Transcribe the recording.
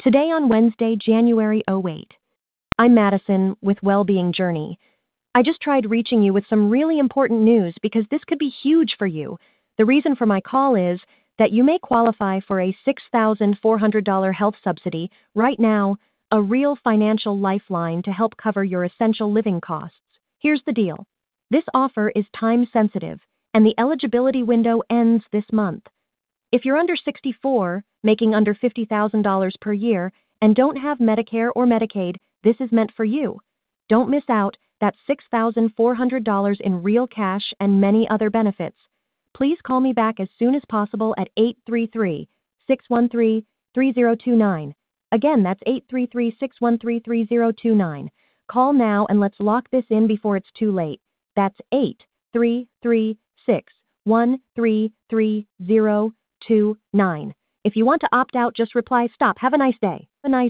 Today on Wednesday, January 08. I'm Madison with Wellbeing Journey. I just tried reaching you with some really important news because this could be huge for you. The reason for my call is that you may qualify for a $6,400 health subsidy right now, a real financial lifeline to help cover your essential living costs. Here's the deal. This offer is time sensitive, and the eligibility window ends this month. If you're under 64, making under $50,000 per year, and don't have Medicare or Medicaid, this is meant for you. Don't miss out. That's $6,400 in real cash and many other benefits. Please call me back as soon as possible at 833-613-3029. Again, that's 833-613-3029. Call now and let's lock this in before it's too late. That's 833-613-3029. If you want to opt out, just reply, stop. Have a nice day.